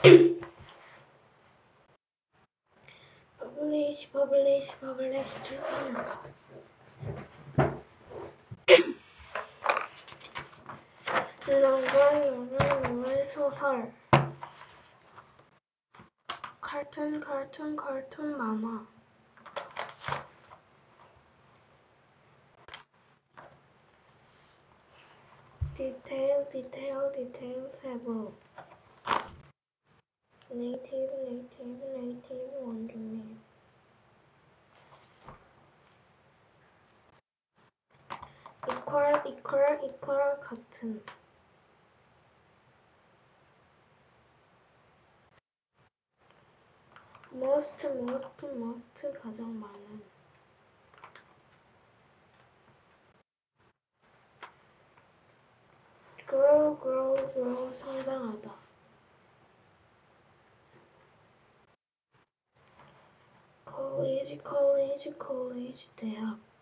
publish 출판은 노vel 소설 cartoon 만화 detail 세부 native 원주민 equal 같은 most 가장 많은 grow 성장하다 college 대학